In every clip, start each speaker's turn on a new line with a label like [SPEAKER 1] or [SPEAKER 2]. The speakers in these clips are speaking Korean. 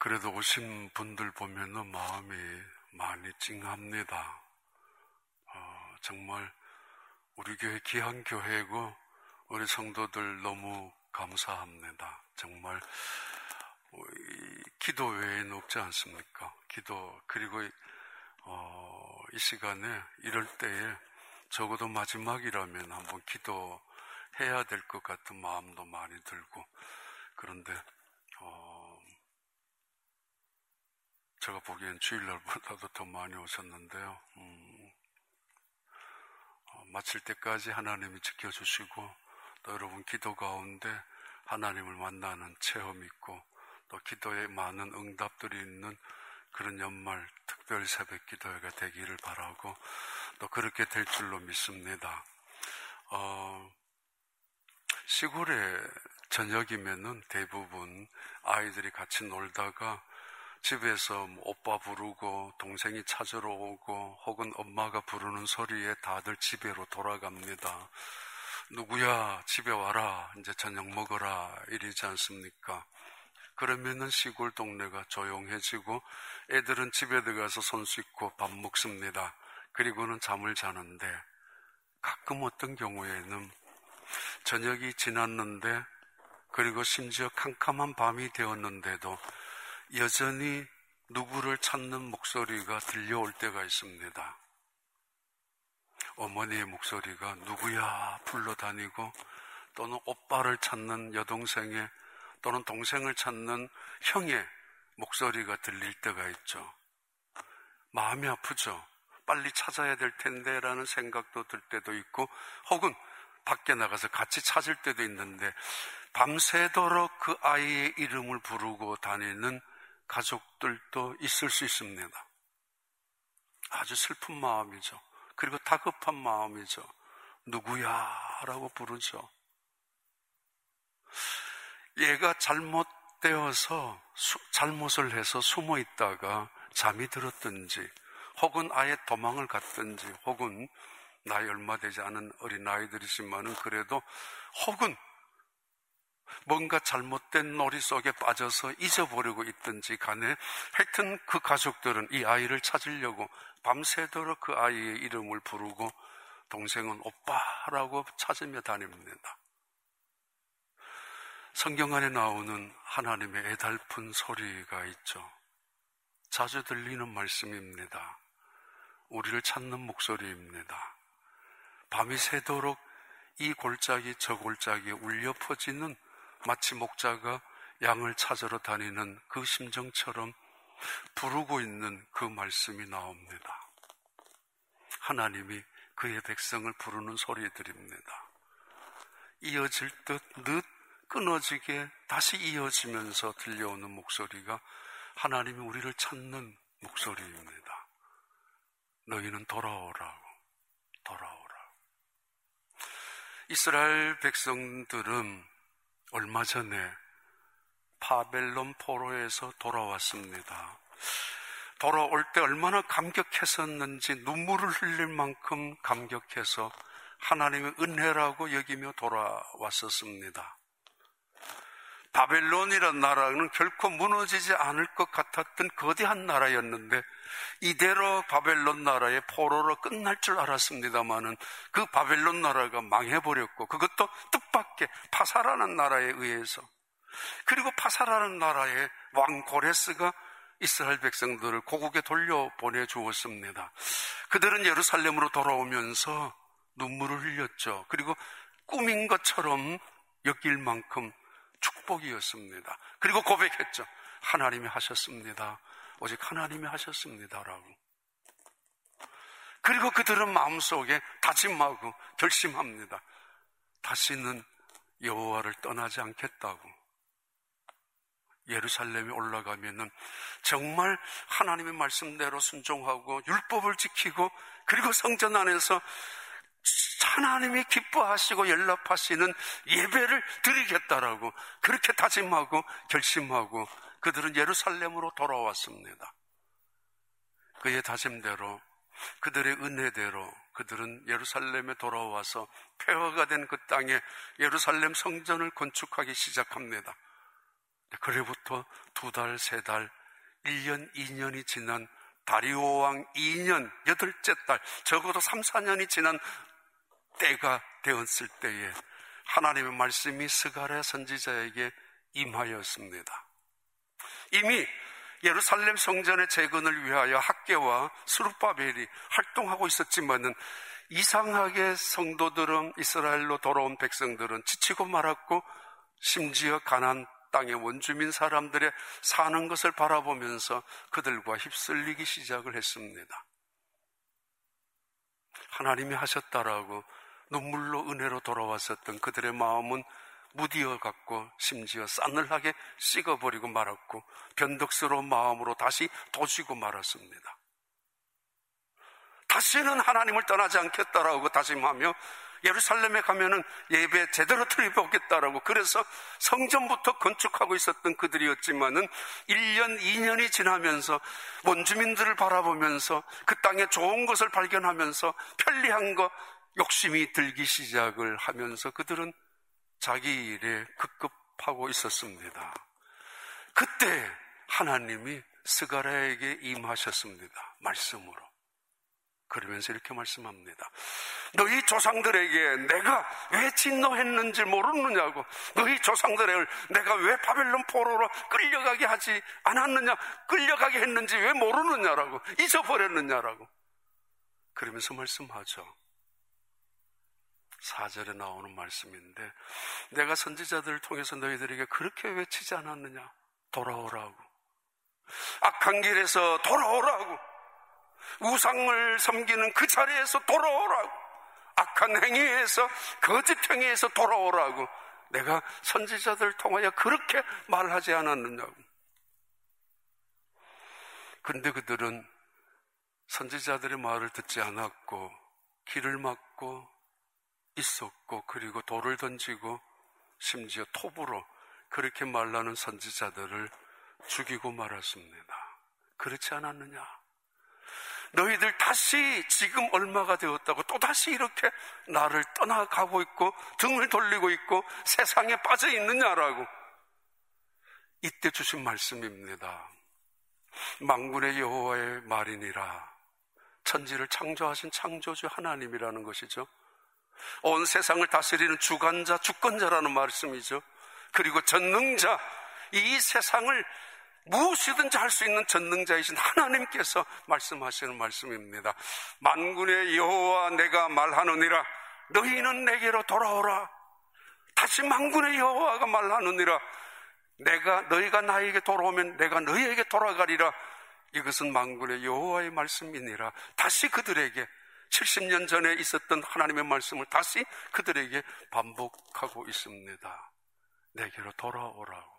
[SPEAKER 1] 그래도 오신 분들 보면은 마음이 많이 찡합니다. 정말 우리 교회 귀한 교회고 우리 성도들 너무 감사합니다. 정말 기도 외에는 없지 않습니까? 기도, 그리고 이 시간에 이럴 때에 적어도 마지막이라면 한번 기도해야 될 것 같은 마음도 많이 들고, 그런데 제가 보기엔 주일날보다도 더 많이 오셨는데요. 마칠 때까지 하나님이 지켜주시고 또 여러분 기도 가운데 하나님을 만나는 체험이 있고 또 기도에 많은 응답들이 있는 그런 연말 특별 새벽 기도회가 되기를 바라고 또 그렇게 될 줄로 믿습니다. 시골에 저녁이면은 대부분 아이들이 같이 놀다가 집에서 오빠 부르고 동생이 찾으러 오고 혹은 엄마가 부르는 소리에 다들 집에로 돌아갑니다. 누구야 집에 와라 이제 저녁 먹어라 이러지 않습니까? 그러면은 시골 동네가 조용해지고 애들은 집에 들어가서 손 씻고 밥 먹습니다. 그리고는 잠을 자는데 가끔 어떤 경우에는 저녁이 지났는데 그리고 심지어 캄캄한 밤이 되었는데도 여전히 누구를 찾는 목소리가 들려올 때가 있습니다. 어머니의 목소리가 누구야 불러다니고 또는 오빠를 찾는 여동생의 또는 동생을 찾는 형의 목소리가 들릴 때가 있죠. 마음이 아프죠. 빨리 찾아야 될 텐데 라는 생각도 들 때도 있고 혹은 밖에 나가서 같이 찾을 때도 있는데 밤새도록 그 아이의 이름을 부르고 다니는 가족들도 있을 수 있습니다. 아주 슬픈 마음이죠. 그리고 다급한 마음이죠. 누구야? 라고 부르죠. 얘가 잘못되어서 잘못을 해서 숨어 있다가 잠이 들었든지 혹은 아예 도망을 갔든지 혹은 나이 얼마 되지 않은 어린아이들이지만은 그래도 혹은 뭔가 잘못된 놀이 속에 빠져서 잊어버리고 있든지 간에 하여튼 그 가족들은 이 아이를 찾으려고 밤새도록 그 아이의 이름을 부르고 동생은 오빠라고 찾으며 다닙니다. 성경 안에 나오는 하나님의 애달픈 소리가 있죠. 자주 들리는 말씀입니다. 우리를 찾는 목소리입니다. 밤이 새도록 이 골짜기 저 골짜기에 울려 퍼지는 마치 목자가 양을 찾으러 다니는 그 심정처럼 부르고 있는 그 말씀이 나옵니다. 하나님이 그의 백성을 부르는 소리들입니다. 이어질 듯 늦 끊어지게 다시 이어지면서 들려오는 목소리가 하나님이 우리를 찾는 목소리입니다. 너희는 돌아오라고, 돌아오라. 이스라엘 백성들은 얼마 전에 바벨론 포로에서 돌아왔습니다. 돌아올 때 얼마나 감격했었는지 눈물을 흘릴 만큼 감격해서 하나님의 은혜라고 여기며 돌아왔었습니다. 바벨론이라는 나라는 결코 무너지지 않을 것 같았던 거대한 나라였는데 이대로 바벨론 나라의 포로로 끝날 줄 알았습니다마는 그 바벨론 나라가 망해버렸고 그것도 뜻밖의 파사라는 나라에 의해서 그리고 파사라는 나라의 왕 고레스가 이스라엘 백성들을 고국에 돌려보내 주었습니다. 그들은 예루살렘으로 돌아오면서 눈물을 흘렸죠. 그리고 꿈인 것처럼 여길 만큼 축복이었습니다. 그리고 고백했죠. 하나님이 하셨습니다. 오직 하나님이 하셨습니다라고. 그리고 그들은 마음속에 다짐하고 결심합니다. 다시는 여호와를 떠나지 않겠다고. 예루살렘에 올라가면은 정말 하나님의 말씀대로 순종하고 율법을 지키고 그리고 성전 안에서 하나님이 기뻐하시고 연락하시는 예배를 드리겠다라고 그렇게 다짐하고 결심하고 그들은 예루살렘으로 돌아왔습니다. 그의 다짐대로 그들의 은혜대로 그들은 예루살렘에 돌아와서 폐허가 된 그 땅에 예루살렘 성전을 건축하기 시작합니다. 그래부터 2달, 3달, 1년, 2년이 지난 다리오 왕 2년, 8째 달, 적어도 3, 4년이 지난 때가 되었을 때에 하나님의 말씀이 스가랴 선지자에게 임하였습니다. 이미 예루살렘 성전의 재건을 위하여 학개와 스룹바벨이 활동하고 있었지만은 이상하게 성도들은, 이스라엘로 돌아온 백성들은 지치고 말았고, 심지어 가나안 땅의 원주민 사람들의 사는 것을 바라보면서 그들과 휩쓸리기 시작을 했습니다. 하나님이 하셨다라고 눈물로 은혜로 돌아왔었던 그들의 마음은 무디어갔고, 심지어 싸늘하게 식어버리고 말았고, 변덕스러운 마음으로 다시 도지고 말았습니다. 다시는 하나님을 떠나지 않겠다라고 다짐하며 예루살렘에 가면은 예배 제대로 드려보겠다라고, 그래서 성전부터 건축하고 있었던 그들이었지만은 1년, 2년이 지나면서 원주민들을 바라보면서 그 땅에 좋은 것을 발견하면서 편리한 것, 욕심이 들기 시작을 하면서 그들은 자기 일에 급급하고 있었습니다. 그때 하나님이 스가랴에게 임하셨습니다. 말씀으로. 그러면서 이렇게 말씀합니다. 너희 조상들에게 내가 왜 진노했는지 모르느냐고, 너희 조상들을 내가 왜 바벨론 포로로 끌려가게 하지 않았느냐, 끌려가게 했는지 왜 모르느냐라고, 잊어버렸느냐라고. 그러면서 말씀하죠. 4절에 나오는 말씀인데, 내가 선지자들을 통해서 너희들에게 그렇게 외치지 않았느냐, 돌아오라고, 악한 길에서 돌아오라고, 우상을 섬기는 그 자리에서 돌아오라고, 악한 행위에서, 거짓 행위에서 돌아오라고 내가 선지자들을 통하여 그렇게 말하지 않았느냐고. 그런데 그들은 선지자들의 말을 듣지 않았고 길을 막고 있었고, 그리고 돌을 던지고 심지어 톱으로 그렇게 말하는 선지자들을 죽이고 말았습니다. 그렇지 않았느냐? 너희들 다시 지금 얼마가 되었다고 또다시 이렇게 나를 떠나가고 있고 등을 돌리고 있고 세상에 빠져 있느냐라고. 이때 주신 말씀입니다. 만군의 여호와의 말이니라. 천지를 창조하신 창조주 하나님이라는 것이죠. 온 세상을 다스리는 주관자, 주권자라는 말씀이죠. 그리고 전능자, 이 세상을 무엇이든지 할 수 있는 전능자이신 하나님께서 말씀하시는 말씀입니다. 만군의 여호와 내가 말하느니라, 너희는 내게로 돌아오라. 다시 만군의 여호와가 말하느니라, 너희가 나에게 돌아오면 내가 너희에게 돌아가리라. 이것은 만군의 여호와의 말씀이니라. 다시 그들에게 70년 전에 있었던 하나님의 말씀을 다시 그들에게 반복하고 있습니다. 내게로 돌아오라고.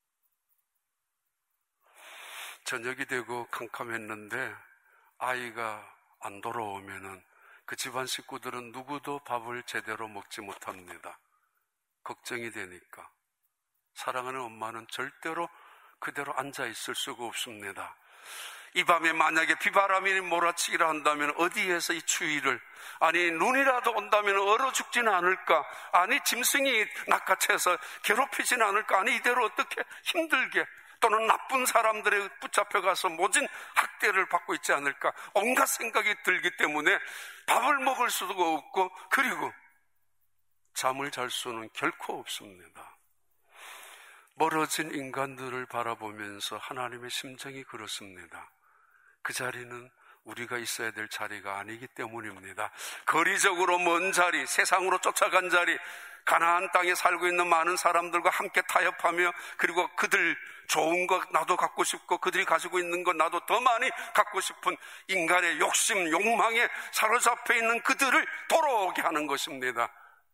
[SPEAKER 1] 저녁이 되고 캄캄했는데 아이가 안 돌아오면은 그 집안 식구들은 누구도 밥을 제대로 먹지 못합니다. 걱정이 되니까. 사랑하는 엄마는 절대로 그대로 앉아 있을 수가 없습니다. 이 밤에 만약에 비바람이 몰아치기라 한다면 어디에서 이 추위를, 아니 눈이라도 온다면 얼어 죽지는 않을까, 아니 짐승이 낚아채서 괴롭히지는 않을까, 아니 이대로 어떻게 힘들게, 또는 나쁜 사람들에 붙잡혀가서 모진 학대를 받고 있지 않을까, 온갖 생각이 들기 때문에 밥을 먹을 수도 없고, 그리고 잠을 잘 수는 결코 없습니다. 멀어진 인간들을 바라보면서 하나님의 심정이 그렇습니다. 그 자리는 우리가 있어야 될 자리가 아니기 때문입니다. 거리적으로 먼 자리, 세상으로 쫓아간 자리, 가나안 땅에 살고 있는 많은 사람들과 함께 타협하며, 그리고 그들 좋은 것 나도 갖고 싶고 그들이 가지고 있는 것 나도 더 많이 갖고 싶은 인간의 욕심, 욕망에 사로잡혀 있는 그들을 돌아오게 하는 것입니다.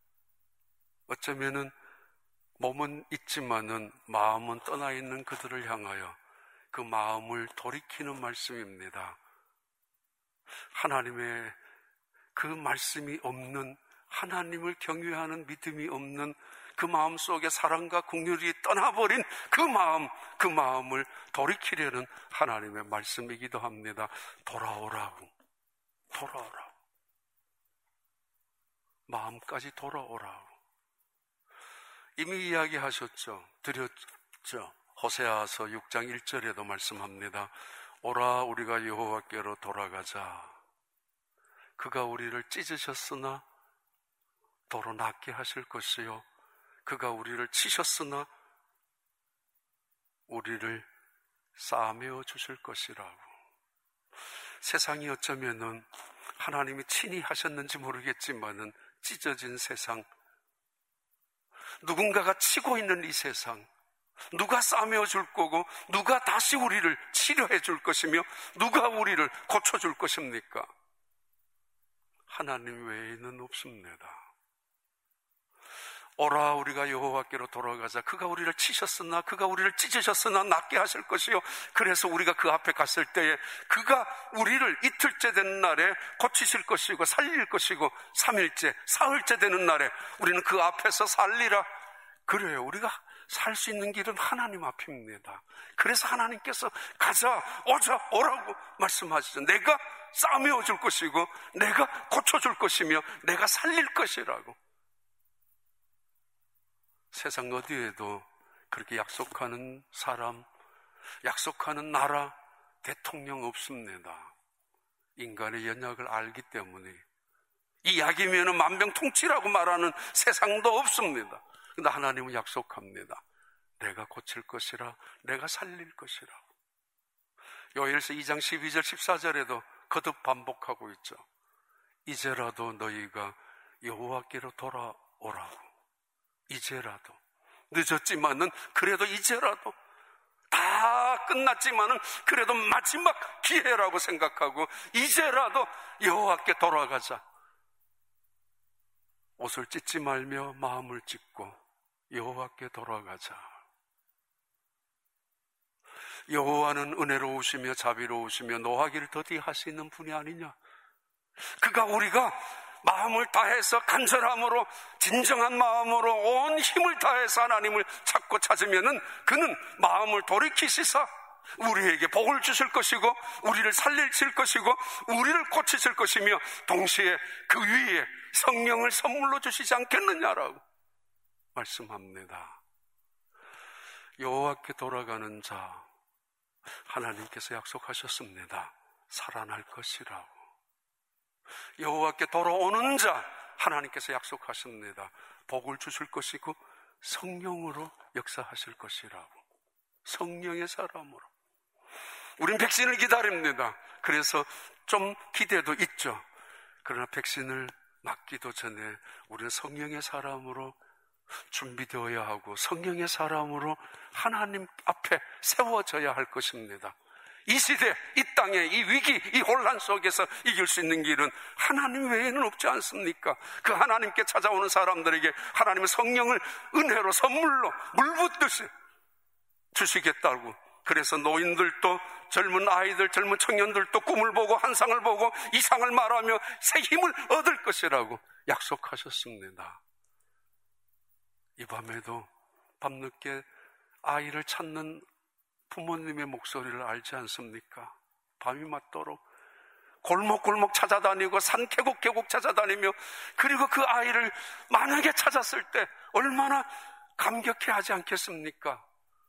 [SPEAKER 1] 어쩌면은 몸은 있지만은 마음은 떠나 있는 그들을 향하여 그 마음을 돌이키는 말씀입니다. 하나님의 그 말씀이 없는, 하나님을 경외하는 믿음이 없는 그 마음 속에 사랑과 긍휼이 떠나버린 그 마음을 돌이키려는 하나님의 말씀이기도 합니다. 돌아오라고, 돌아오라고, 마음까지 돌아오라고. 이미 이야기하셨죠. 드렸죠. 호세아서 6장 1절에도 말씀합니다. 오라 우리가 여호와께로 돌아가자. 그가 우리를 찢으셨으나 도로 낫게 하실 것이요 그가 우리를 치셨으나 우리를 싸매어 주실 것이라고. 세상이 어쩌면은 하나님이 친히 하셨는지 모르겠지만은 찢어진 세상, 누군가가 치고 있는 이 세상, 누가 싸매어 줄 거고 누가 다시 우리를 치료해 줄 것이며 누가 우리를 고쳐줄 것입니까? 하나님 외에는 없습니다. 오라 우리가 여호와께로 돌아가자. 그가 우리를 치셨으나 그가 우리를 찢으셨으나 낫게 하실 것이요 그래서 우리가 그 앞에 갔을 때에 그가 우리를 이틀째 되는 날에 고치실 것이고 살릴 것이고 3일째 사흘째 되는 날에 우리는 그 앞에서 살리라. 그래요. 우리가 살 수 있는 길은 하나님 앞입니다. 그래서 하나님께서 가자 오자 오라고 말씀하시죠. 내가 싸매어 줄 것이고 내가 고쳐줄 것이며 내가 살릴 것이라고. 세상 어디에도 그렇게 약속하는 사람, 약속하는 나라, 대통령 없습니다. 인간의 연약을 알기 때문에. 이 약이면 만병통치라고 말하는 세상도 없습니다. 그런데 하나님은 약속합니다. 내가 고칠 것이라, 내가 살릴 것이라. 요엘서 2장 12절 14절에도 거듭 반복하고 있죠. 이제라도 너희가 여호와께로 돌아오라고. 이제라도. 늦었지만은 그래도 이제라도. 다 끝났지만은 그래도 마지막 기회라고 생각하고 이제라도 여호와께 돌아가자. 옷을 찢지 말며 마음을 찢고 여호와께 돌아가자. 여호와는 은혜로우시며 자비로우시며 노하기를 더디하시는 분이 아니냐. 그가 우리가 마음을 다해서 간절함으로 진정한 마음으로 온 힘을 다해서 하나님을 찾고 찾으면은 그는 마음을 돌이키시사 우리에게 복을 주실 것이고 우리를 살리실 것이고 우리를 고치실 것이며 동시에 그 위에 성령을 선물로 주시지 않겠느냐라고 말씀합니다. 여호와께 돌아가는 자 하나님께서 약속하셨습니다. 살아날 것이라고. 여호와께 돌아오는 자 하나님께서 약속하십니다. 복을 주실 것이고 성령으로 역사하실 것이라고. 성령의 사람으로. 우린 백신을 기다립니다. 그래서 좀 기대도 있죠. 그러나 백신을 맞기도 전에 우리는 성령의 사람으로 준비되어야 하고 성령의 사람으로 하나님 앞에 세워져야 할 것입니다. 이 시대, 이 땅에, 이 위기, 이 혼란 속에서 이길 수 있는 길은 하나님 외에는 없지 않습니까? 그 하나님께 찾아오는 사람들에게 하나님의 성령을 은혜로 선물로 물 붓듯이 주시겠다고. 그래서 노인들도 젊은 아이들, 젊은 청년들도 꿈을 보고 환상을 보고 이상을 말하며 새 힘을 얻을 것이라고 약속하셨습니다. 이 밤에도 밤늦게 아이를 찾는 부모님의 목소리를 알지 않습니까? 밤이 맞도록 골목골목 찾아다니고 산 계곡 찾아다니며 그리고 그 아이를 만약에 찾았을 때 얼마나 감격해하지 않겠습니까?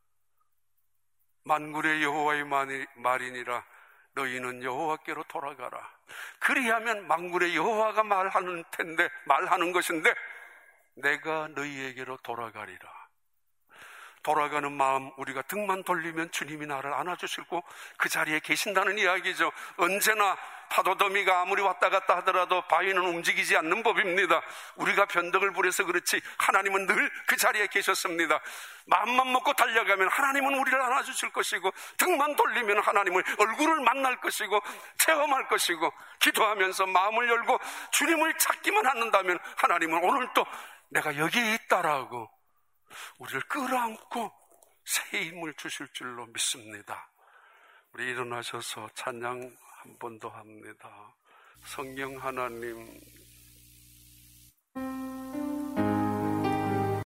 [SPEAKER 1] 만군의 여호와의 말이니라 너희는 여호와께로 돌아가라. 그리하면 만군의 여호와가 말하는 것인데 내가 너희에게로 돌아가리라. 돌아가는 마음, 우리가 등만 돌리면 주님이 나를 안아주시고 그 자리에 계신다는 이야기죠. 언제나 파도더미가 아무리 왔다 갔다 하더라도 바위는 움직이지 않는 법입니다. 우리가 변덕을 부려서 그렇지 하나님은 늘 그 자리에 계셨습니다. 마음만 먹고 달려가면 하나님은 우리를 안아주실 것이고 등만 돌리면 하나님을 얼굴을 만날 것이고 체험할 것이고 기도하면서 마음을 열고 주님을 찾기만 한다면 하나님은 오늘도 내가 여기에 있다라고 우리를 끌어안고 새 힘을 주실 줄로 믿습니다. 우리 일어나셔서 찬양 한 번 더 합니다. 성령 하나님